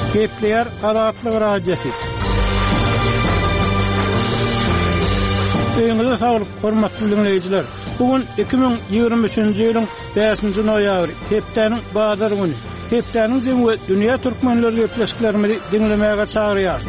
Kepler Adatlyk radiosu. Öňüňizde saglyk, hormatly dinleýijiler. Bugün 2023-nji ýylyň 5-nji noýabry, Hepdeniň bazary güni. Hepdeniň jemgy dünýä türkmenleri ýetleşiklerini dinlemäge çagyrýar.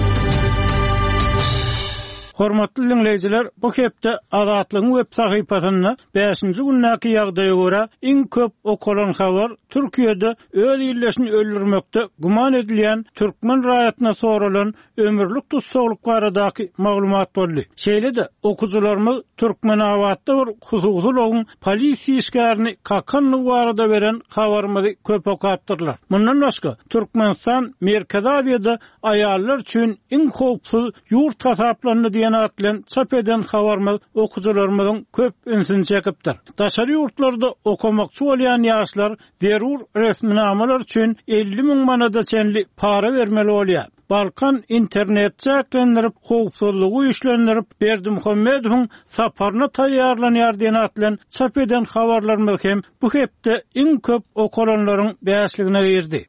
Hormatly dinleýijiler, bu hepde Adatlygyň web sahypasyna 5-nji günnäki ýagdaýa görä iň köp okulan habar Türkiýede öz ýerleşini öldürmekde guman edilen türkmen raýatyna soralan ömürlük tutsaglyk baradaky maglumat boldy. Şeýle-de okuwçylarymyz türkmen awatda bir hususlygyň polisiýa işgärini kakanlyk barada beren habarymyzy köp okapdyrlar. Mundan başga Türkmenistan Merkezi Aziýada aýallar üçin iň howpsuz ýurt hasaplandy diýen atlan çap eden habarymyz okuwçylarymyzyň köp ünsini çekipdir. Daşary ýurtlarda okumakçy bolýan ýaşlar derur resminamalar üçin 50.000 manada çenli para vermeli bolýar. Balkan internet çäklendirip, howpsuzlygy işlendirip, Berdimuhammedowyň saparyna taýýarlanýar diýen atlan çap eden habarlarymyz hem bu hepde iň köp okulanlaryň bäsligine girdi.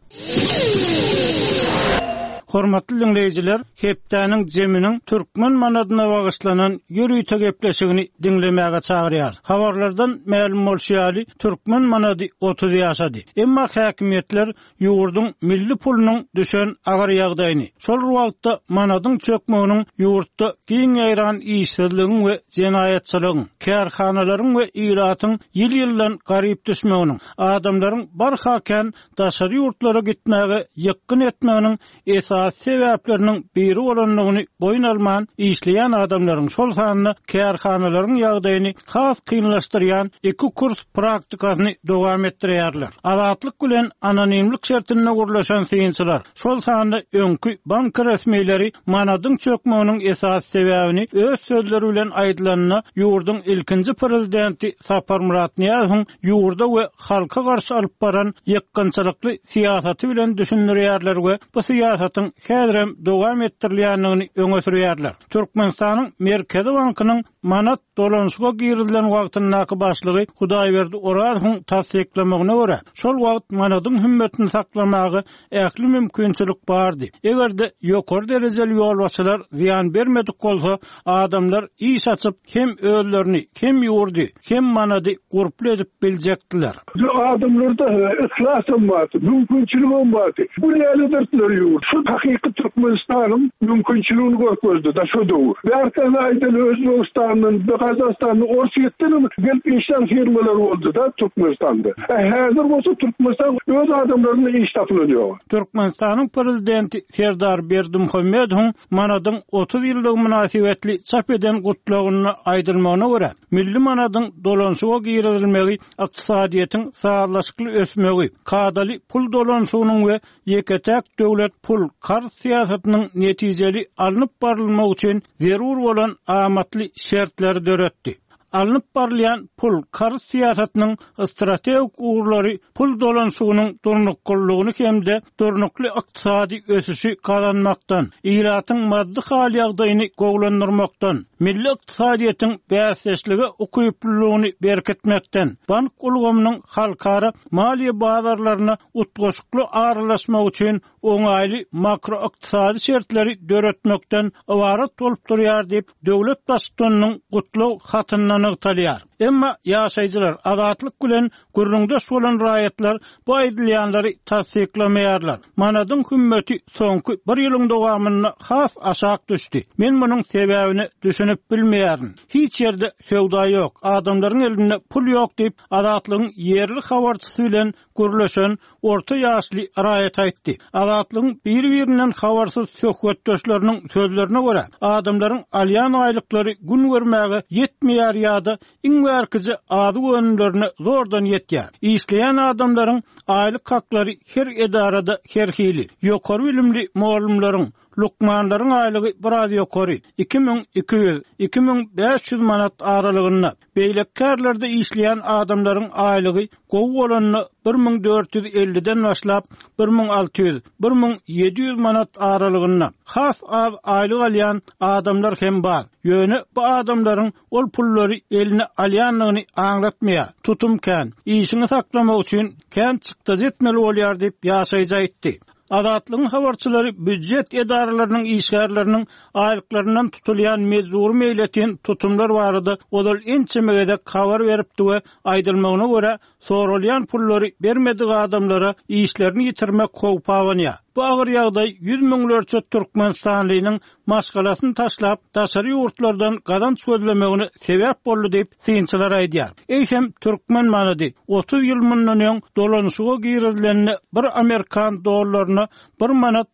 Hormatly dinleýijiler, Hepdeniň jeminiň türkmen manadyna bagyşlanan ýürüýte gepleşigini dinlemäge çagyrýar. Habarlardan ma'lum bolýary, türkmen manady 30 ýaşady. Emma häkimetler ýurduň milli pulunyň düşen agar ýagdaýyny, şol wagtda manadyň çökmeginiň ýurtda giň ýaýran işsizligiň we jenaýatçylygyň, kärhanalaryň we ýylatyň ýyl-ýyldan garyp düşmeginiň, adamlaryň barhaken daşary ýurtlara gitmäge ýakyn etmeginiň sebäpleriniň biri bolanlygyny boyun alman işleýän adamlaryň şol sanyny kärhanalaryň ýagdaýyny has kynlaşdyrýan iki kurs praktikasyny dowam etdirýärler. Adatlyk bilen anonimlik şertine gurlaşan synçylar şol sanyny öňkü bank resmiýetleri manadyň çökmeginiň esas sebäbini öz sözleri bilen aýdylanyna ýurduň ilkinji prezidenti Sapar Murat Niýazowyň ýurda we halka garşy alyp baran ýakynçylykly siýasaty bilen düşündirýärler we bu siýasatyň häzirem dowam etdirilýändigini öňe sürýärler. Türkmenistanyň Merkezi Bankynyň manat dolanşyga girilen wagtynyňky başlygy Hudaýberdi Orazowyň tasdiklemegine görä, şol wagt manadyň hümmetini saklamagy ähli mümkinçilik bardy. Egerde ýokary derejeli ýolbaşçylar ziýan bermedik bolsa, adamlar iş açyp hem özlerini, hem ýurdy, hem manady gurply edip biljekdiler. Adamlarda ihlasym bar, mümkinçiligim bar. Bu ýerlerdir ýurt. Şu hakyky Türkmenistanyň mümkinçiligini görkezdi da şu dowr. Berkan aýdan Özbegistanyň, Gazakstanyň, Orşetden gelip işler firmalar boldy da Türkmenistanda. Häzir bolsa Türkmenistan öz adamlaryny iş tapylýar. Türkmenistanyň prezidenti Serdar Berdimuhammedowyň manadyň 30 ýyllyk münasibetli çap eden gutlagyny aýdylmagyna görä, milli manadyň dolanşyga girilmegi, ykdysadyýetyň sağlaşykly ösmegi, kadaly pul dolanşygynyň we ýeketek döwlet pul kar siýasatynyň netijeli alınıp barylmagy üçin zerur bolan amatly şertleri döretdi. Alınıp barılayan pul kar siýasatynyň strategik uğurlary pul dolanşygynyň durnuklygyny hemde durnukly ykdysady ösüşi kazanmakdan, ýylatyň maddi hal ýagdaýyny gowlandyrmakdan, milli ykdysadyýetyň bäsleşligi ukyplygyny berketmekden, bank ulgamynyň halkara maliýe bazarlaryna utgoşukly aralaşmak üçin oňaýly makro ykdysady şertleri döretmekden ibaret bolup durýar diýip döwlet başçylygynyň gutlaw hatyndan ygtalýar. Emma ýaşaýjylar adatlyk bilen gürrüňdeş bolan raýatlar bu aýdylýanlary tasdiklemeýärler. Manadyň hümmeti soňky bir ýylyň dowamyna has aşak düşdi. Men munyň sebäbini düşünüp bilmeýärin. Hiç ýerde söwda ýok, adamlaryň elinde pul ýok diýip adatlygyň ýerli habarçysy bilen gürleşen orta ýaşly raýat aýtdy. Adatlygyň bir-birinden habarsyz söhbetdeşleriniň sözlerine görä, adamlaryň alýan aýlyklary gün görmäge ýetmeýär ýa-da berkici ady gönüllerine zordan yetýär. İşleýän adamlaryň aýlyk haklary her edarada herhili. Ýokary bilimli muallimlaryň, lukmanlaryň aýlygy biraz ýokary 2200-2500 manat aralygyna, beýlekkerlerde işleýän adamlaryň aýlygy gowy bolanyny 1450-den başlap 1600-1700 manat aralygyna has aýlyk alýan adamlar hem bar. Ýöne bu adamlaryň ol pullary eline alýanlygyny aňlatmaýar. Tutumkän, işini saklamak üçin kän çykda etmeli bolýar diýip ýaşaýjy aýtdy. Adatlygyň habarçylary büdjet edaralarynyň işgärleriniň aýlyklaryndan tutulýan mezur meýletin tutumlar barada olar ençemegede kabar beripdi we aýdylmagyna görä sorulýan pullary bermediği adamlara işlerini ýitirmek howpawanya. Bu agyr ýagdaý 100 miňlerçe Türkmenistanlynyň maskalasyny taşlap, daşary ýurtlardan gadan çözlemegine sebäp boldy diýip synçylar aýdýar. Eýsem türkmen manady 30 ýyl mundan öň dolanşyga girilýänine bir Amerikan dollaryna 1 manat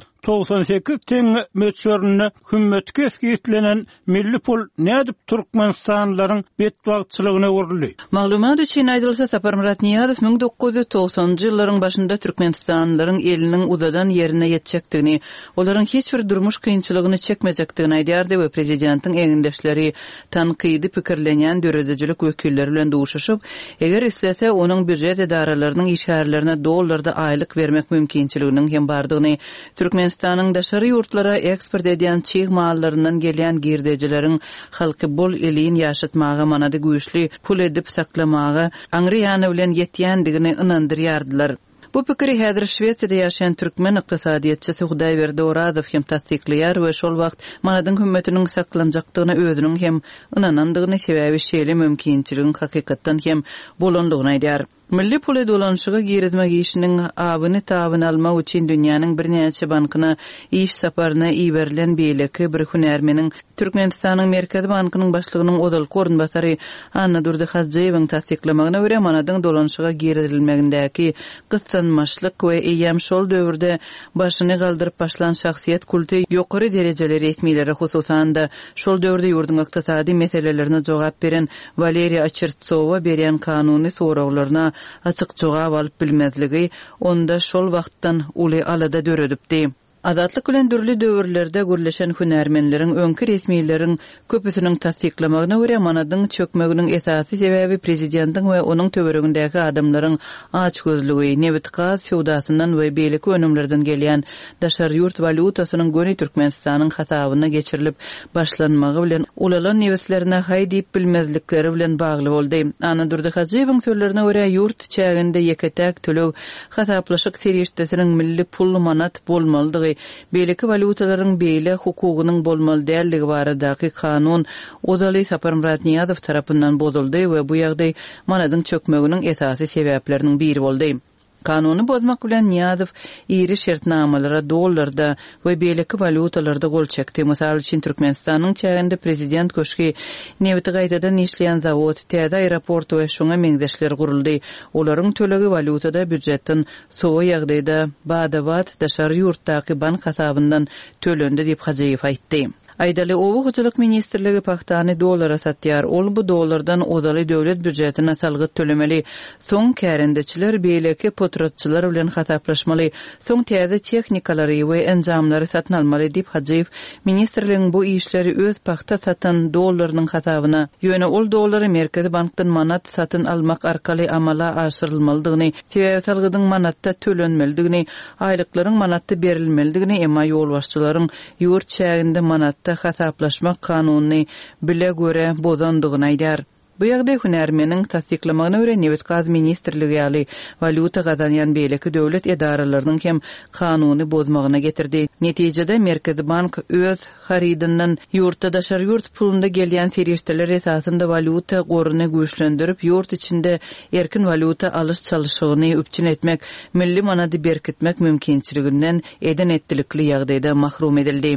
98 teňe möçörüne hümmet keskitlenen milli pul nädip Türkmenistanlylaryň betwagçylygyna urildi. Maglumat üçin aýdylsa Sapar Murat Niýazow 1990-njy ýyllaryň başynda Türkmenistanlylaryň eliniň uzadan ýerine ýetjekdigini, olaryň hiç bir durmuş kynçylygyny çekmejekdigini aýdýardy we prezidentiň eňindeşleri tanqidi pikirlenýän döredejilik wekilleri bilen duşuşyp, eger islese onuň büdjet edaralarynyň işgärlerine dollarda aýlyk bermek mümkinçiliginiň hem bardygyny Türkmenistanyň daşary ýurtlara eksport edýän çyg mallaryndan gelýän girdejileriň halky bol elin ýaşatmagy manady güýçli pul edip saklamagy Angliýany bilen ýetýändigini ynandyrýardylar. Bu pikiri häzir Şwesiýada ýaşaýan türkmen ykdysadyýatçy Suhdaýber Doradow hem tasdikleýär we şol wagt manadyň hümmetiniň saklanjakdygyna özüniň hem ynanandygyny sebäbi şeýle mümkinçiligiň hakykatdan hem bolandygyny aýdýar. Milli pul dolanşyga girizmek işiniň abyny tabyny almak üçin dünýäniň birnäçe bankyna iş saparyna iýerilen beýleki bir hünärmeniň Türkmenistanyň Merkezi bankynyň başlygynyň odalky ornbasary Anna Durdy-Hadjeýewiň tasdiklamagyna görä manadyň dolanşyga girilmegindäki gyssanmaçlyk we eýem şol döwürde başyny galdyryp başlan şahsiýet kulty ýokary derejeleri etmeýleri hususan da şol döwürde ýurdun ykdysady meselelerine jogap beren Valeriya Achirtsowa berýän kanuny soraglaryna açyk jogap alyp bilmezligi onda şol wagtdan uly alada döredipdi. Azatlyk bilen dürli döwürlerde gürleşen hünärmenleriň öňkü resmiýetleriniň köpüsiniň tasdiklamagyna görä manadyň çökmeginiň esasy sebäbi prezidentiň we onuň töweregindäki adamlaryň açgözlügi, nebitqaz sowdasyndan we beýleki önümlerden gelýän daşary ýurt valutasynyň göni Türkmenistanyň hasabyna geçirilip başlanmagy bilen ulalan nebislerine hay diýip bilmezlikleri bilen bagly boldy. Ana Durdy-Hadjeýewiň sözlerine görä ýurt çäginde ýeketäk tölek hasaplaşyk serýeşdesiniň milli pul manat bolmalydygy beýleki valutalaryň beýle hukugynyň bolmaly dälligi baradaky kanun odaly Sapar Murat Niýazow tarapyndan bozuldy we bu ýagdaý manadyň çökmeginiň esasy sebäpleriniň biri boldy. Kanuny bozmak bilen Niýazow iri şertnamalara dollarda we beýleki valutalarda gol çekdi. Mysal üçin Türkmenistanyň çäginde prezident köşki nebiti gaýtadan işleýän zawod, täze aeroport we şoňa meňzeşler guruldy. Olaryň tölegi valutada büdjetden sowa ýagdaýda badabat daşary ýurtdaky bank hasabyndan tölendi diýip Hadjeýew aýtdy. Aýdaly Owu Hoçuluk Ministrligi paxtany dollara satýar. Ol bu dollardan odaly döwlet büdjetine salgyt tölemeli. Soň kärendeçiler beýleki potratçylar bilen hasaplaşmaly. Soň täze tehnikalary we enjamlary satyn almaly diýip Hadjeýew ministrligiň bu işleri öz paxta satan dollarynyň hasabyna ýöne ol dollary Merkezi bankdan manat satyn almak arkaly amala aşyrylmalydygyny, sebäbi salgydyň manatda tölenmelidigini, aýlyklaryň manatda berilmelidigini, emma ýol başçylaryň ýurt çäginde manatda hasaplaşmak kanuny bile göre bozandygyny aýdýar. Bu ýagdaý hünärmeniň tasdiklamagyna görä Nebitqaz ministrligi ýaly valuta gazanýan beýleki döwlet edaralarynyň hem kanuny bozmagyna getirdi. Netijede Merkezi bank öz haridyndan ýurtda daşary ýurt pulunda gelýän serýeşdeler esasynda valuta goruny güýçlendirip ýurt içinde erkin valuta alyş çalyşygyny üpçün etmek, milli manady berkitmek mümkinçiliginden eden etdilikli ýagdaýda mahrum edildi.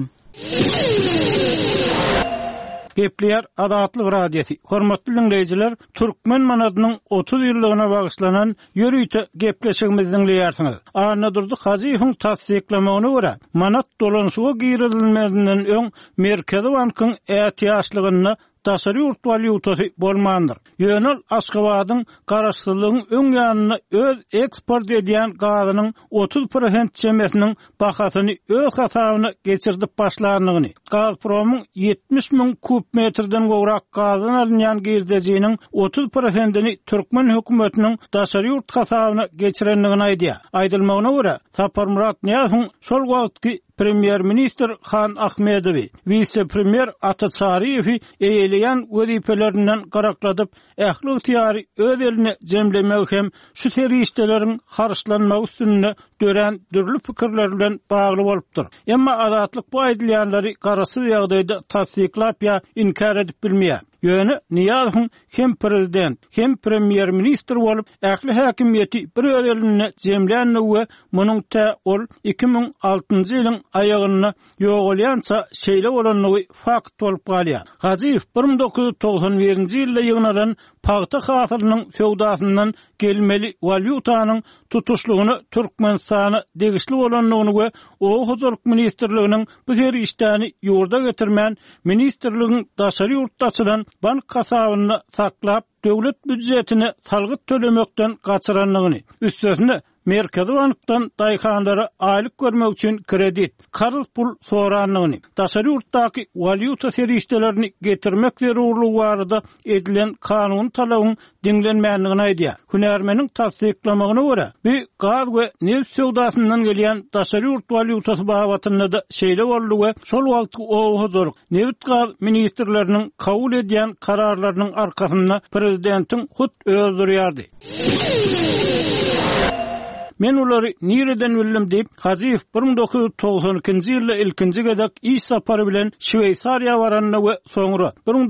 Gepleýär Adatlyk radiosi. Hormatly dinleýijiler, türkmen manadynyň 30 ýyllygyna bagyşlanan ýörüýte gepleşigimizi dinleýärsiňiz. Anna Durdy-Hadjeýewiň tasdiklamagyna görä, manat dolanşyga girilmelinden öň Merkezi bankyň ätiýaçlygyny daşary ýurt valutasy bolmandyr. Ýönel Aşgabatyň garaşsylygyň öň ýanyna öz eksport edýän gazynyň 30% çemesiniň bahasyny öz hasabyna geçirdip başlandygyny, Gazpromyň 70 000 kub metrden gowrak gazyny alynýan girdejiniň 30%-ni Türkmen hökümetiniň daşary ýurt hasabyna geçirendigini aýdýar. Aýdylmagyna görä, Sapar Murat Niýazow şol wagtky Premier Minister Han Ahmedowy, Vice Premier Atat Sariyevi eýleýän wezipelerinden garakladyp, ähli ihtiyary öz eline jemlemek hem şu terişdeleriň harçlanmagy üstünde dören dürlü pikirler bilen bagly bolupdyr. Emma azatlyk bu aýdylýanlary garasyz ýagdaýda tasdiklap ýa inkar edip bilmeýär. Ýöne Niýazowyň hem prezident hem premier minister bolup ähli häkimiýeti bir öýeline jemlänne we munyň ta ol 2006-njy ýylyň aýagyna ýogalýança şeýle bolanlygy fakt bolup galýar. Gaziyew 1991-nji ýylda ýygnaran paýta hasylynyň söwdasyndan gelmeli valyutanyň tutuşlugyny Türkmenistana degişli bolanlygyny we o huzurluk ministerliginiň bu terişdäni ýurda getirmän ministerligiň daşary ýurtdaşydan bank kasabyny saklap döwlet büdjetini salgyt tölemekden gaçyranlygyny, üstesine Merkezi Bankdan daýkanlara aýlyk görmek üçin kredit, karz pul soranlygyny, daşary ýurtdaky valyuta serişdelerini getirmek zerurlugy barada edilen kanun talabyň diňlenmänligini aýdýar. Hünärmeniň tasdiklamagyna görä, bu gaz we neft söwdasyndan gelýän daşary ýurt valyutasy bahawatyna da şeýle boldy we şol wagtky o huzurluk neft gaz ministrleriniň kabul edýän kararlarynyň arkasynda prezidentiň hut öldürýärdi. Men ulary nireden bildim diýip Gaziyew 1992-nji ýylda ilkinji gedek iş sapary bilen Şweýsariýa baranna we soňra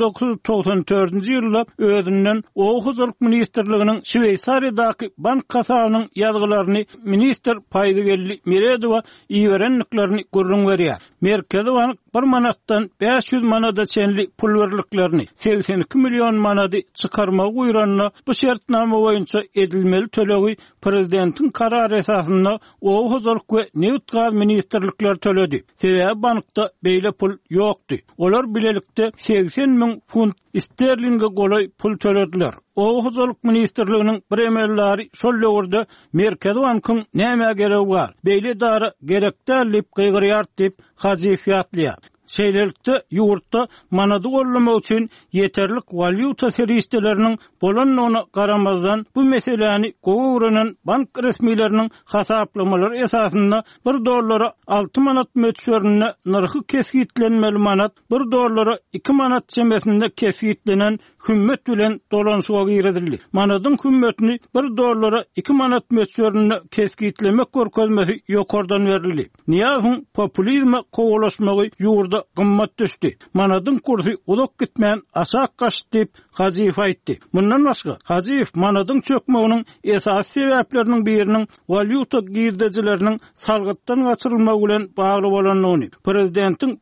1994-nji ýylda özünden o huzurluk ministerliginiň Şweýsariýadaky bank kasabynyň ýazgylaryny minister Paýdygelli Meredowa iýerenliklerini gurrun berýär. Merkezi Bank 1 manatdan 500 manada çenli pul berliklerini 82 milyon manady çykarmagy uýranyna bu şertnama boýunça edilmeli tölegi prezidentiň karary esasynda o huzurluk we neft gaz ministerlikleri töledi. Sebäbi bankda beýle pul ýokdy. Olar bilelikde 80 000 funt sterlinge golay pul tölediler. O huzurluk ministerliginiň bir emellari şol ýolda Merkezi Bankyň näme geregi bar? Beýle dara gerekdär diýip gygyrýar diýip Gaziyew ýatlýar. Şeýlelikde ýurtda manady gollamak üçin ýeterlik valyuta serişdeleriniň bolanlygyna garamazdan bu meseleni gowuranan bank resmiýetleriniň hasaplamalary esasynda $1 6 manat möçberine narhy kesgitlenmeli manat, $1 2 manat çemesinde kesgitlenen hümmet bilen dolanşyga giredildi. Manadyň hümmetini $1 2 manat möçberine kesgitlemek görkezmesi ýokardan berildi. Niýazowyň populizme kowalaşmagy ýurda gymmat düşdi. Manadyň kursy ulak gitmän aşak gaşdy diýip Gaziyew aýtdy. Mundan başga Gaziyew manadyň çökmeginiň esas sebäpleriniň biriniň valyuta girdejileriniň salgytdan gaçyrylmagy bilen bagly bolanlygyny, prezidentiň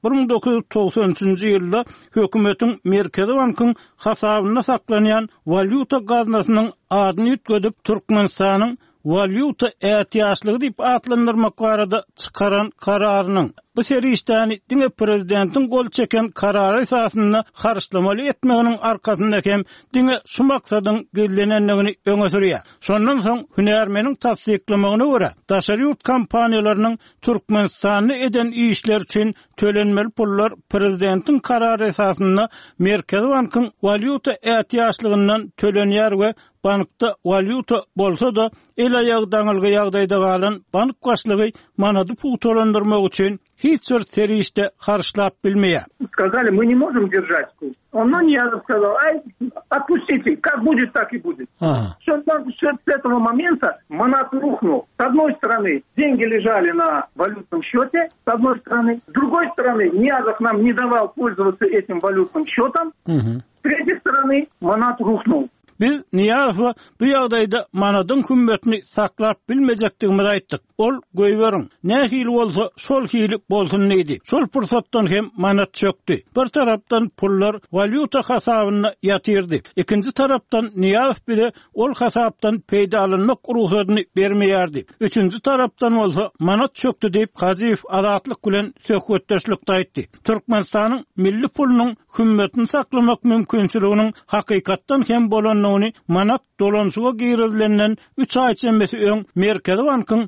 1993-nji ýylda hökümetiň Merkezi Bankyň hasabyna saklanýan valyuta gaznasynyň adyny ýetgedip Türkmenistanyň valyuta ätiýaçlygy diýip atlandyrmak barada çykaran kararynyň bu serişdäni diňe prezidentiň gol çeken karary esasynda harçlamaly etmeginiň arkasynda hem diňe şu maksadyň gellenenligini öňe sürýär. Şondan soň hünärmeniň tasdiklamagyna görä, daşary ýurt kompaniýalarynyň Türkmenistany eden işler üçin tölenmeli pullar prezidentiň karary esasynda Merkezi Bankyň valyuta ätiýaçlygyndan tölenýär we bankda valyuta bolsa da el aýagdaňyly ýagdaýda galan bank başlygy manady pul tolandyrmak üçin hiç bir terişde harçlap bilmeýär. Сказали, мы не можем держать курс. Он Ниязов сказал, отпустите, как будет, так и будет. Все с этого момента манат рухнул. С одной стороны, деньги лежали на валютном счете, с одной стороны. С другой стороны, Ниязов нам не давал пользоваться этим валютным счетом. С третьей стороны, манат рухнул. Biz Niýazowa bu ýagdaýda manadyň hümmetini saklap bilmejekdigimizi aýtdyk. Ol goýberin. Nähili bolsa şol hili bolsun diýdi. Şol pursatdan hem manat çökdi. Bir tarapdan pullar valyuta hasabyna ýatyrdy. Ikinji tarapdan Niýazow bile ol hasapdan peýda alynmak ruhsatyny bermeýärdi. Üçüncü tarapdan bolsa manat çökdi diýip Gaziyew azatlyk bilen söhbetdeşlikde aýtdy. Türkmenistanyň milli pulunyň hümmetini saklamak mümkinçiliginiň hakykatdan hem bolan manat dolanşyga girilenden 3 ay çembesi öň Merkezi Bankyň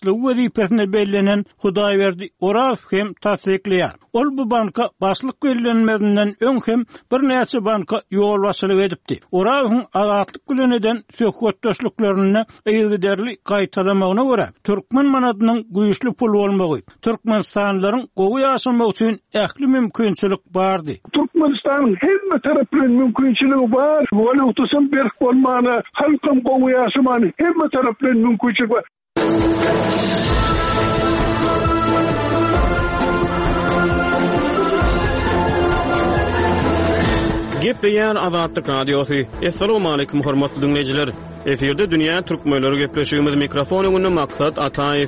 başlygy wezipesine bellenen Hudaýberdi Oraz hem tasdikleýär. Ol bu banka başlyk bellenmedinden öň hem bir näçe banka ýol başlyk edipdi. Orasyň azatlyk güleneden söhbetdeşliklerini eýgiderli gaýtalamagyna görä türkmen manadynyň güýçli pul bolmagy, türkmenstanlaryň gowy ýaşamak üçin ähli mümkinçilik bardy. Türkmenistan'ın hemme tarafların mümkünçülüğü var. Valutasın berk olmanı, halkın gowy ýaşamanı hemme tarafların mümkünçülüğü var. Gepleýär Azatlyk Radiosu. Assalamu alaykum hormatly dinleýijiler. Eferde dünýä türkmenleri gepleşigimiz mikrofon öňünde Maksat Ataýew.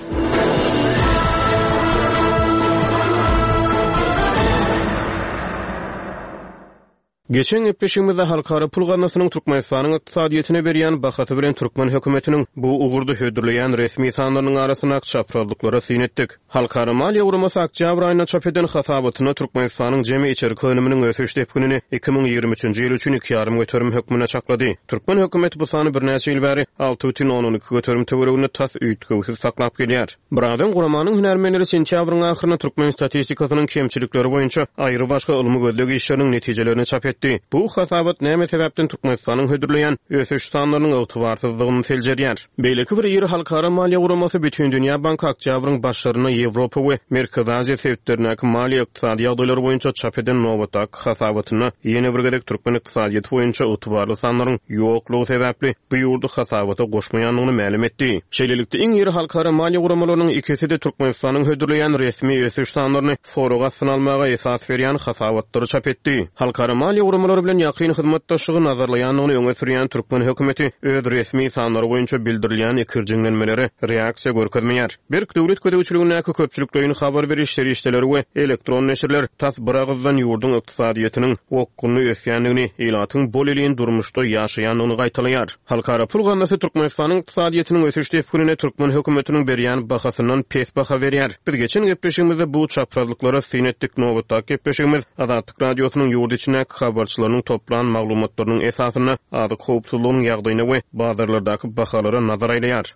Geçen epeşimizde halkara pul ganasynyň Türkmenistanyň ykdysadyetine berýän bahasy bilen Türkmen hökümetiniň bu ugurdy hödürleýän resmi sanlarynyň arasyna çaprazlyklara synetdik. Halkara maliýe guramasy oktyabr aýyna çap eden hasabatyna Türkmenistanyň jemi içerik önüminiň ösüş depkinini 2023-nji ýyl üçin 2,5 götürüm hökmüne çaklady. Türkmen hökümeti bu sany bir näçe ýyl bäri 6,12 götürüm töweregini tas üýtgewsiz saklap gelýär. Buradan guramanyň hünärmenleri sentýabryň ahyryna Türkmen statistikasynyň kemçilikleri boýunça aýry başga ulmy gözlegi işleriniň netijelerini çap etdi. Bu hasabat näme sebäpden Türkmenistanyň hödürleýän ösüş sanlarynyň ygtybarsyzlygyny seljerýär. Beýleki bir ýeri halkara maliýe guramasy bütün dünýä bank oktýabryň başlaryna Ýewropa we Merkezi Aziýa sebäplerine maliýe ykdysady ýagdaýlary boýunça çap eden nowatak hasabatyna ýene bir gedek türkmen ykdysadyety boýunça ygtybarly sanlaryň ýoklugy sebäpli bu ýurdu hasabata goşmaýanlygyny ma'lum etdi. Şeýlelikde iň ýeri halkara maliýe guramalarynyň ikisi de Türkmenistanyň hödürleýän resmi ösüş sanlaryny foruga synalmaga esas berýän hasabatlary çap etdi. Halkara maliýe guramalar bilen ýakyn hyzmatdaşlygy nazarlaýanyny öňe sürýän Türkmen hökümeti öz resmi sanlary boýunça bildirilýän ikirjiňlenmeleri reaksiýa görkezmeýär. Berk döwlet ködäwçiligine köpçüliklerini habar berişleri işleri we elektron neşirler tas biragızdan ýurdun ykdysadyetiniň okkuny ösýänligini, ýylatyň boleliğin durmuşda ýaşaýanyny gaýtalaýar. Halkara pul ganasy Türkmenistanyň ykdysadyetiniň ösüş depkinine Türkmen hökümetiniň berýän bahasyndan pes baha berýär. Bir geçen gepleşigimizde bu çaprazlyklara synetdik. Nowatda gepleşigimiz Azatlyk Radiosynyň ýurt içine habarçylaryň toplan maglumatlarynyň esasyna adyk howpsuzlygyň ýagdaýyna we bazarlardaky bahalara nazar aýlaýar.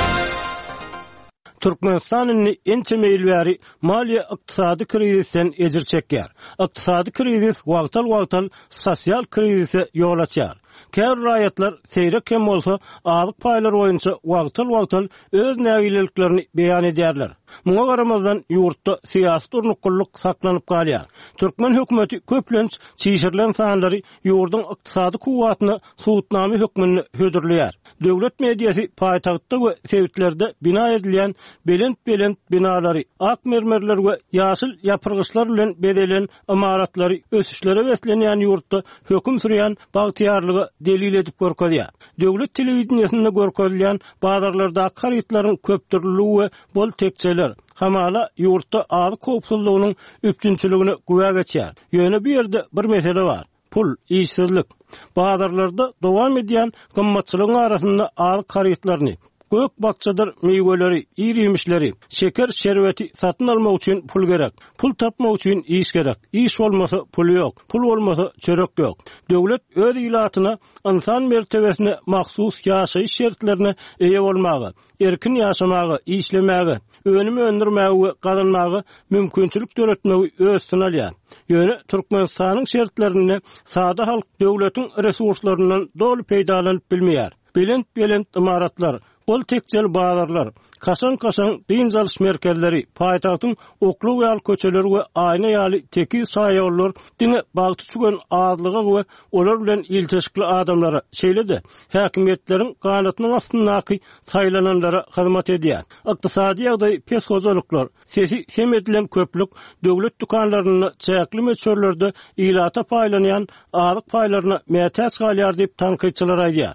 Türkmenistanyň ençe meýilbäri maliýe ykdysady krizisten ejir çekýär. Ykdysady krizis wagtal sosial krizise ýol açýar. Käbir raýatlar seýrek hem bolsa azyk paýlary boýunça wagtal öz nägileliklerini beýan edýärler. Muňa garamazdan ýurtda syýasy durnukullyk saklanyp galýar. Türkmen hökümeti köplenç çiğişirilen sanlary ýurdun ykdysady kuwwatyny suwutnamy hökmüne hödürleýär. Döwlet mediýasy paýtagtda we sewitlerde bina edilýän belent binalary, ak mermerler we ýaşyl ýapyrgyçlar bilen bedelen imaratlary ösüşlere beslenýän ýurtda höküm sürýän bagtyarlygy delil edip görkezýär. Döwlet telewizionyasynda görkezilýän bazarlarda karytlaryň köpdürlügi we bol tekçeler hamala ýurtda azyk howpsuzlygynyň üçinçiligini güwä geçýär. Ýöne bir ýerde bir mesele bar. Pul, işsizlik. Bazarlarda dowam edýän gymmatçylygyň arasynda azyk karytlaryny gök bakçadır meyveleri, irimişleri, şeker şerbeti satın almak için pul gerek. Pul tapmak için iş gerek. İş olmasa pul yok. Pul olmasa çörek yok. Döwlet öz ilatyna, insan mertebesine mahsus ýaşaýyş şertlerine eýe bolmagy, erkin ýaşamagy, işlemägi, önümi öndürmägi we gazanmagy mümkinçilik töretmegi öz synalýar. Ýöne Türkmenistanyň şertlerini sada halk döwletiň resurslarynyň dolu peýdalanyp bilmeýär. Belent imaratlar, bol tekçel bazarlar, kasan dynjalış merkezleri, paýtagtyň oklu we al köçeleri we aýna ýaly teki saýollar diňe bagty çügen azlyga we olar bilen ilteşikli adamlara şeýledi. Häkimetleriň ganatynyň astyndaky saýlananlara hyzmat edýär. Ykdysady ýagdaý pes gozalyklar, sesi hem edilen köplük döwlet dukanlaryny çäkli meçhurlarda ilata paýlanýan azyk paýlaryna mätäç galýar diýip tanqyçylar aýdýar.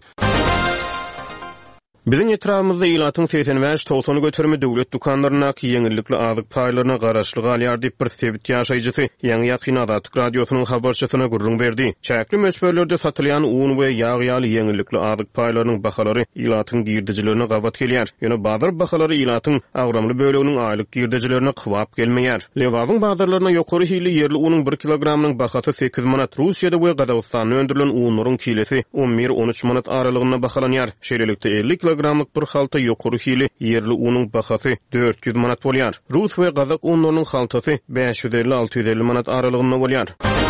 Biziň etrafymyzda ýylatyň 85-90 götürmi döwlet dukanlaryna ýeňillikli azyk paýlaryna garaşly galýar diýip bir sebit ýaşaýjysy ýa-ni ýakyn Azatlyk Radiosynyň habarçysyna gurrun berdi. Çäkli meşberlerde satylýan un we ýag ýaly ýeňillikli azyk paýlarynyň bahalary ýylatyň girdijilerine gawat gelýär. Ýöne bazar bahalary ýylatyň agramly böleginiň aýlyk girdijilerine kwap gelmeýär. Lewabyň bazarlaryna ýokary hili ýerli unyň 1 kilogramynyň bahasy 8 manat, Russiýada we Gazagystanda öndürilen unlaryň kilesi 11-13 manat aralygyna bahalanýar. Şeýlelikde 50 kilogramlyk bir halta ýokary hili yerli unyň bahasy 400 manat bolýar. Rus we gazak unlarynyň haltasy 550-650 manat aralygynda bolýar.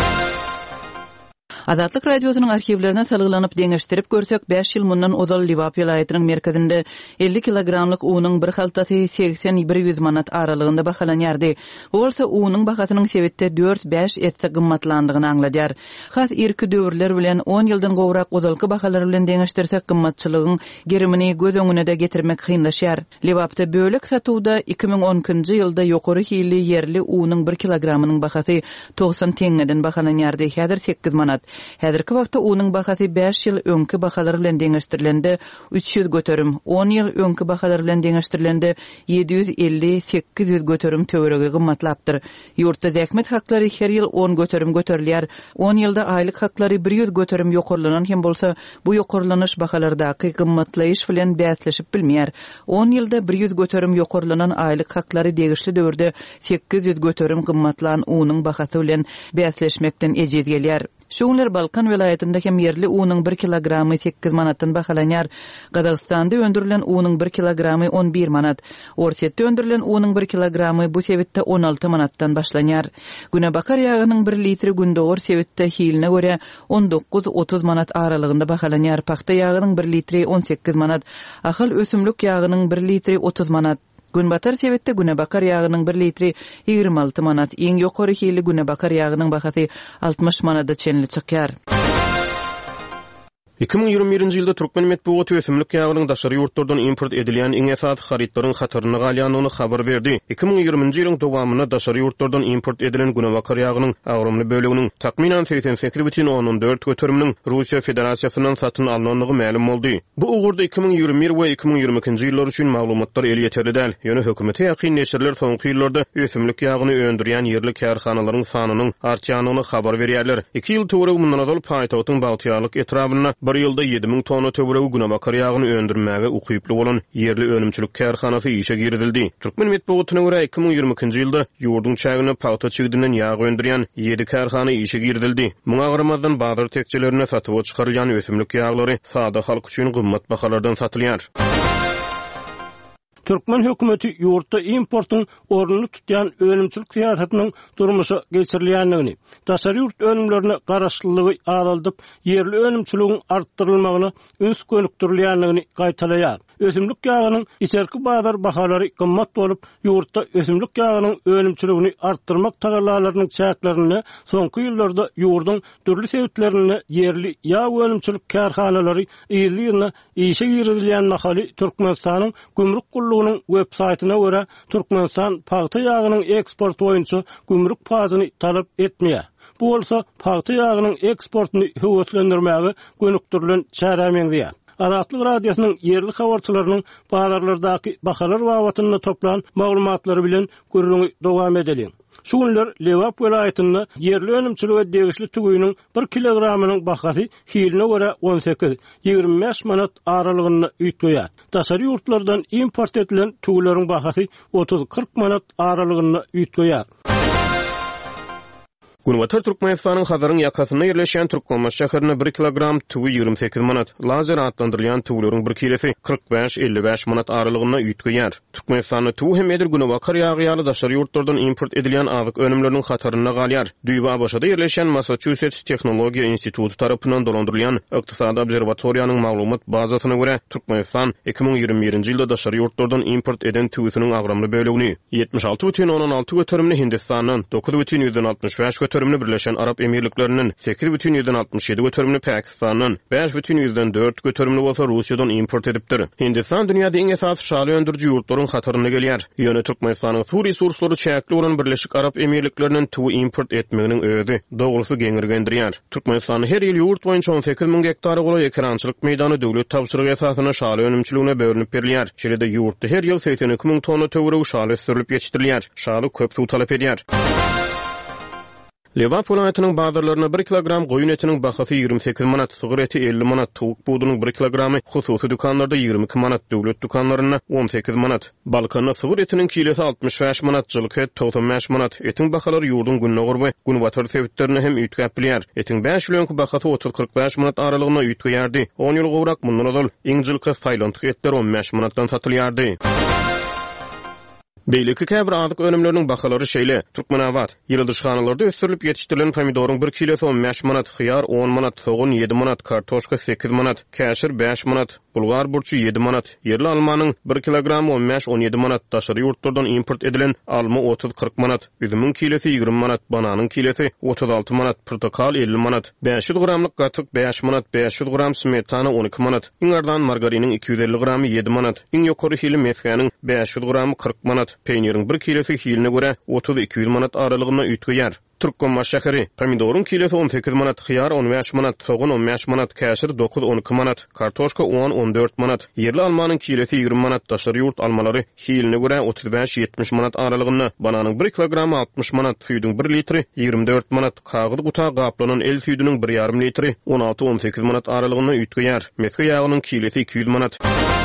Azatlyk radiosynyň arhivlerine salgylanyp deňeşdirip görsek 5 ýyl mundan Ozal Liwap ýylatynyň merkezinde 50 kilogramlyk unyň bir haltasy 80-100 manat aralygynda bahalanýardy. Bolsa unyň bahasynyň sebetde 4-5 etse gymmatlandygyny aňladýar. Has irki döwürler bilen 10 ýyldan gowrak ozalky bahalary bilen deňeşdirsek gymmatçylygyň gerimini göz öňüne de getirmek kynlaşýar. Liwapda bölek satywda 2010-njy ýylda ýokary hili yerli unyň 1 kilogramynyň bahasy 90 teňeden bahalanýardy. Häzir 8 manat. Häzirki wagtda unyň bahasy 5 ýyl öňki bahalary bilen deňeşdirilende 300 göterim, 10 ýyl öňki bahalary bilen deňeşdirilende 750-800 göterim töweregi gymmatlapdyr. Ýurtda zähmet haklary her ýyl 10 göterim göterilýär. 10 ýylda aýlyk haklary 100 göterim ýokarlanan hem bolsa, bu ýokarlanyş bahalardaky gymmatlaýyş bilen bäsleşip bilmeýär. 10 ýylda 100 göterim ýokarlanan aýlyk haklary degişli döwürde 800 göterim gymmatlan unyň bahasy bilen bäsleşmekden ejed gelýär. Şoňlar Balkan welaýatynda hem yerli unyň 1 kilogramy 8 manatdan bahalanýar. Gazakstanda öndürilen unyň 1 kilogramy 11 manat. Orsetde öndürilen unyň 1 kilogramy bu sebetde 16 manatdan başlanýar. Günebakar ýagynyň 1 litri gündogor sebetde hiline görä 19-30 manat aralygynda bahalanýar. Paxta ýagynyň 1 litri 18 manat. Ahyl ösümlük ýagynyň 1 litri 30 manat. Günbatar sebetde günebakar ýagynyň 1 litri 26 manat. Iň ýokary hili günebakar ýagynyň bahasy 60 manada çenli çykýar. 2021-nji ýylda Türkmen medeniýet ösümlik ýagynyň daşary ýurtlardan import edilýän iň esas haritlaryň hatyryny galýanyny habar berdi. 2020-nji ýylyň dowamyna daşary ýurtlardan import edilen günebakar ýagynyň agrymly böleginiň takminan 88,4 göteriminiň Russiýa Federasiýasynyň satyn alınanlygy ma'lum boldy. Bu ugurda 2021 we 2022-nji ýyllar üçin maglumatlar el ýeterli däl. Ýöne hökümete ýakyn neşirler soňky ýyllarda ösümlik ýagyny öndürýän yerli kärhanalaryň sanynyň artýanyny habar berýärler. 2 ýyl töwereg mundan azal paýtagtyň Baltiýalyk etrabyna bir ýylda 7000 tonna töweregi günebakar ýagyny öndürmäge ukyply bolan yerli önümçilik kärhanasy işe girdildi. Türkmen medeniýetyne görä 2022-nji ýylda ýurdun çägine paýta çygdynyň ýag öndürýän 7 kärhana işe girdildi. Muňa garamazdan bazar tekçilerine satyp çykarylýan ösümlik ýaglary sada halk üçin gymmat bahalardan satylýar. Türkmen hökümeti ýurtda importyň ornuny tutýan önümçilik siýasatynyň durmuşa geçirilýändigini, daşary ýurt önümlerine garaşlylygy alaldyp, yerli önümçiligiň artdyrylmagyny üns gönükdirilýändigini gaýtalaýar. Ösümlik ýagynyň içerki bazar bahalary gymmat bolup, ýurtda ösümlik ýagynyň önümçiligini artdyrmak tagalalarynyň çäklerini soňky ýyllarda ýurdun dürli sebitlerini yerli ýag önümçilik kärhanalary ýylyna işe girilýän mahaly Türkmenistanyň gümrük gullugynyn websaytyna görä Türkmenistan paýta ýagynyň eksport boýunça gümrük paýatyny talap etmeýär. Bu bolsa paýta ýagynyň eksportyny höwetlendirmäge gönükdirilen çäremeňdir. Azatlyk radiosynyň yerli habarçylarynyň bazarlardaky bahalar wawatyny toplan maglumatlary bilen görüňi dowam edelim. Şu günler Liwap welaýatynda yerli önümçilige degişli tügüýüniň 1 kilogramynyň bahasy hiline görä 18-25 manat aralygynda üýtgeýär. Daşary ýurtlardan import edilen tügüleriň bahasy 30-40 manat aralygynda üýtgeýär. Günbatar Türkmenistanyň Hazaryň ýakasyna ýerleşen Türkmenbaş şäherine 1 kilogram tügü 28 manat, lazer atlandyrylýan tügüleriň bir kilesi 45-55 manat aralygynda üýtgeýär. Türkmenistanyň tügü hem edir günebakar ýagy daşary ýurtlardan import edilýän azyk önümleriniň hatyryna galýar. Düýba başada ýerleşen Massachusetts Teknologiýa Instituty tarapyndan dolandyrylýan ykdysady obserwatoriýanyň maglumat bazasyna görä, Türkmenistan 2021-nji ýylda daşary ýurtlardan import eden tügüsiniň agrymly bölegini 76,16 göterimli Hindistandan, 9,65 göterimli Birleşen Arap Emirliklerinden, 8,67 göterimli Pakistandan, 5,4 göterimli bolsa Russiýadan import edipdir. Hindistan dünýäde iň esas şaly öndürjü ýurtlaryň hatyryna gelýär. Ýöne Türkmenistanyň su resurslary çäkli bolan Birleşik Arap Emirliklerinden tuğ import etmeginiň özi dogrusu geňirgendirýär. Türkmenistan her ýyl ýurt boýunça 18.000 hektary gola ekrançylyk meýdany döwlet tapşyrygy esasyna şaly önümçiligine bölünip berilýär. Şeýle ýurtda her ýyl 82.000 tonna töwereg şaly sürülip ýetişdirilýär. Şaly köp suw talap edýär. Lewap vilayatynyň bazarlaryna 1 kilogram goýun etiniň bahasy 28 manat, sygyr eti 50 manat, towuk budunyň 1 kilogramy hususy dükanlarda 22 manat, döwlet dükanlaryna 18 manat. Balkanda sygyr etiniň kilosi 65 manat, jylky et 95 manat. Etiň bahalary ýurdun günne gurby, günwatar sebitlerini hem üýtgäp bilýär. Etiň 5 kiloňky bahasy 30-45 manat aralygyna üýtgärdi. 10 ýyl gowrak mundan ozal iňjilky Tayland etler 15 manatdan satylýardy. Beýleki käbir azyk önümleriniň bahalary şeýle. Türkmenabat ýyldysxanalarda ösürilip ýetişdirilen pomidorun 1 kilosi 15 manat, hyýar 10 manat, soğun 7 manat, kartoşka 8 manat, käşir 5 manat, bulgar burçu 7 manat, yerli almanyň 1 kilogramy 15-17 manat, daşary ýurtlardan import edilen alma 30-40 manat, üzümüň kilosi 20 manat, bananyň kilosi 36 manat, portakal 50 manat, 500 gramlyk gatyk 5 manat, 500 gram smetana 12 manat, iňardan margariniň 250 gramy 7 manat, iň ýokary hili mesgäniň 500 gramy 40 manat, peýnirin 1 kilosi hiline görä 30-200 manat aralygyna üýtgär. Türkmenma şäheri pomidorun kilosi 18 manat, hyýar 15 manat, soğun 15 manat, käşir 9-12 manat, kartoşka 10-14 manat, yerli almanyň kilosi 20 manat, daşary ýurt almalary hiline görä 35-70 manat aralygyna, bananyň 1 kilogramy 60 manat, süýdüň 1 litri 24 manat, kagyz guta gaplanan el süýdüniň 1,5 litri 16-18 manat aralygyna üýtgär. Meske ýagynyň kilosi 200 manat.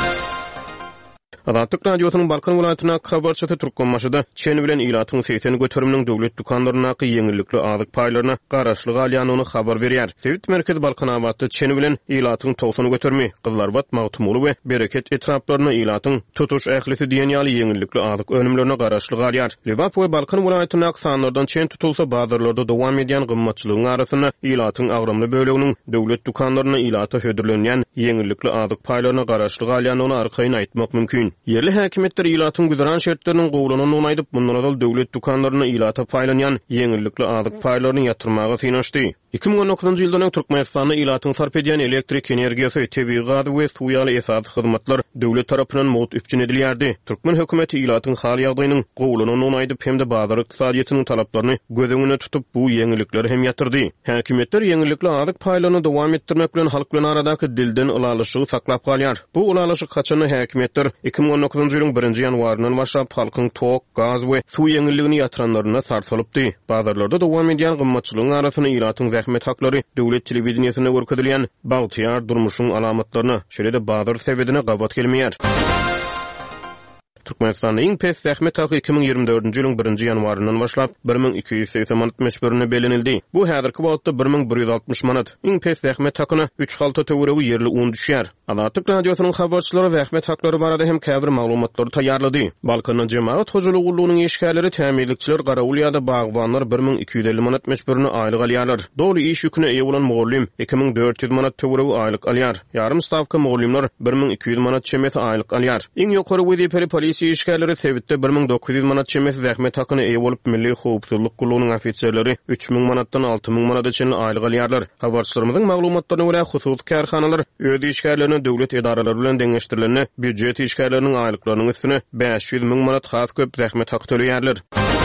Azatlyk radiosynyň Balkan welaýatyna habarçy Türkmenmaşyda çeni bilen ilatyň 80 götürüminiň döwlet dukanlaryna ýeňillikli azyk paýlaryna garaşlyk alýanyny habar berýär. Sewit merkezi Balkanabatda çeni bilen ilatyň 90 götürmi, Gyllarbat, Magtumuly we Bereket etraplaryna ilatyň tutuş ählisi diýen ýaly ýeňillikli azyk önümlerine garaşlyk alýar. Lewap we Balkan welaýatyna sanlardan çen tutulsa bazarlarda dowam edýän gymmatçylygyň arasyna ilatyň agramly böleginiň döwlet dukanlaryna ilaty hödürlenýän ýeňillikli azyk paýlaryna garaşlyk alýanyny arkaýyn aýtmak mümkin. Yerli häkimetler ilatyň güzran şertleriniň gowlunyny onaýdyp mundan ozal döwlet dukanlaryna ilata paýlanýan ýeňillikli azyk paýlaryny ýatyrmagy synanyşdy. 2019-njy ýyldan Türkmenistanda ilatyň sarp edýän elektrik energiýasy, tebii gaz we suw ýaly esas hyzmatlar döwlet tarapyndan mowt üpçün edilýärdi. Türkmen hökümeti ilatyň hal ýagdaýynyň gowlunyny onaýdyp hemde bazar ykdysadyýetyniň talaplaryny göz öňüne tutup bu ýeňillikleri hem ýatyrdy. Häkimetler ýeňillikli azyk paýlaryny dowam etdirmek bilen halk bilen aradaky dilden ulalyşygy saklap galýar. Bu ulalyşyk kaçany häkimetler 2019-njy ýylyň 1-nji ýanwaryndan başlap halkyň tok, gaz we suw ýeňilligini ýatyranlaryna sarsalypdy. Bazarlarda dowam edýän gymmatçylygyň arasyna ilatyň zähmet haklary döwlet telewizionyna görkezilýän bagtyar durmuşyň alamatlaryna, şeýle-de bazar sebedine gabat gelmeýär. Türkmenistanda iň pes zähmet haky 2024-nji ýylyň 1-nji ýanwaryndan başlap 1280 manat meşberine belenildi. Bu häzirki wagtda 1160 manat. Iň pes zähmet hakyna 3 halta töweregi yerli un düşýär. Azatlyk radiosynyň habarçylary zähmet haklary barada hem käbir maglumatlary taýýarlady. Balkanyň jemaat hojalygy gullugynyň eşgärleri täminlikçiler Garawul ýa-da bagwanlar 1250 manat meşberine aýlyk alýarlar. Dowly iş ýüküne eýe bolan mugallym 2400 manat töweregi aýlyk alýar. Ýarym stavka mugallymlar 1200 manat çemesi aýlyk alýar. Iň ýokary wezipeli polisiýa işgärleri Sewitde 1900 manat çemesi zähmet hakyny eýe bolup milli howpsuzlyk gullugynyň ofitserleri 3000 manatdan 6000 manat üçin aýlyk alýarlar. Habarçylarymyzyň maglumatlaryna görä hususy kärhanalar öz işgärlerini döwlet edaralary bilen deňeşdirilenini, büdjet işgärleriniň aýlyklarynyň üstüne 500 000 manat has köp zähmet haky töleýärler.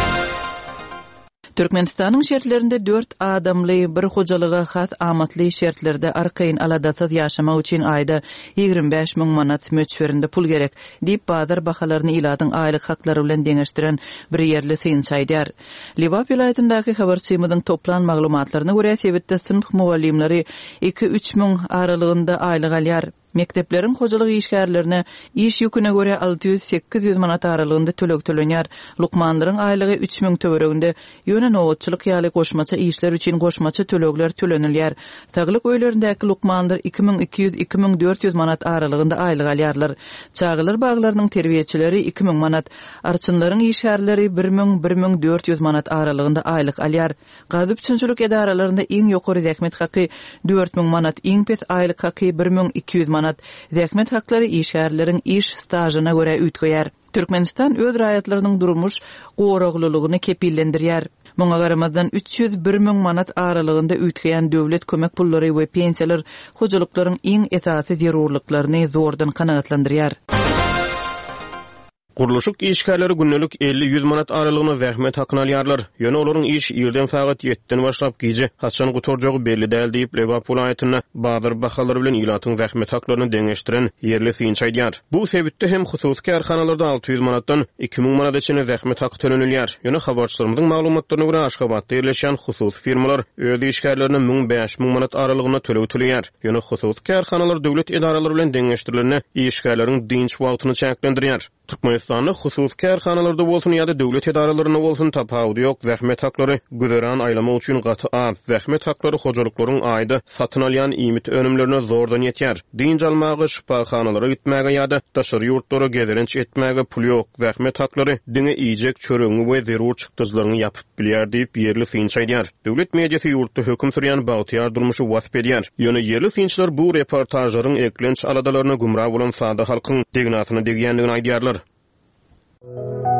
Türkmenistanyň şertlerinde 4 adamly bir hojalyga has amatly şertlerde arkaýyn aladasyz ýaşamak üçin aýda 25 000 manat möçberinde pul gerek diýip bazar bahalaryny ilatyň aýlyk haklary bilen deňeşdiren bir ýerli synçaýdar. Lewap vilayatyndaky habarçymyzyň toplan maglumatlaryna görä Sewitde sınıf mugallimleri 2-3 000 aralygynda aýlyk alýar. Mektepleriň hojalyk işgärlerine iş ýüküne görä 600-800 manat aralygynda tölek tölenýär. Lukmanlaryň aýlygy 3000 töwereginde ýöne nowatçylyk ýaly goşmaça işler üçin goşmaça tölekler tölenilýär. Saglyk öýlerindäki lukmanlar 2200-2400 manat aralygynda aýlyk alýarlar. Çağılar baglarynyň terbiýeçileri 2000 manat, arçynlaryň işgärleri 1000-1400 manat aralygynda aýlyk alýar. Gaz üçinçilik edaralarynda iň ýokary zähmet haky 4000 manat, iň pes aýlyk haky 1200 manat. Zähmet haklary işgärleriň iş stažyna görä üýtgeýär. Türkmenistan öz raýatlarynyň durmuş goraglylygyny kepillendirýär. Muňa garamazdan 301 000 manat aralygynda üýtgeýän döwlet kömek pullary we pensiýalar hojalyklaryň iň esasy zerurlyklaryny zordan kanagatlandyrýar. Guruluşuk işgärleri günnelik 50-100 manat aralygyna zähmet hakyny alýarlar. Ýöne olaryň iş ýerden sagat 7-den başlap gije haçan guturjagy belli däl diýip Lewap vilayatyna bazar bahalary bilen ilatyň zähmet haklaryny deňeşdiren ýerli synç aýdýar. Bu sebäpde hem hususy kärhanalarda 600 manatdan 2000 manatgacha zähmet haky tölenilýär. Ýöne habarçylarymyzyň maglumatlaryna görä Aşgabatda ýerleşen hususy firmalar öz işgärlerini 1000-5000 manat aralygyna töleýär. Ýöne hususy kärhanalar döwlet edaralary bilen deňeşdirilene işgärleriň dinç wagtyny çäklendirýär. Türkmenistanda hususy kärhanalarda bolsun ýa-da döwlet edaralaryna bolsun tapawudy ýok zähmet haklary güzeran aýlama üçin gaty az zähmet haklary hojalyklaryň aýda satyn alýan iýmit önümlerine zordan ýetýär. Dinç almagy şifahanalary gitmäge ýa-da daşary ýurtlara gezerenç etmäge pul ýok. Zähmet haklary diňe iýjek çöreňi we zerur çykdyjlaryny ýapyp bilýär diýip ýerli synç aýdýar. Döwlet mediýasy ýurtda höküm sürýän Bagtyar durmuşy wasp edýär. Ýöne ýerli synçlar bu reportajlaryň eklenç aladalaryna gumra bolan sada halkyň degnasyny degýändigini aýdýarlar.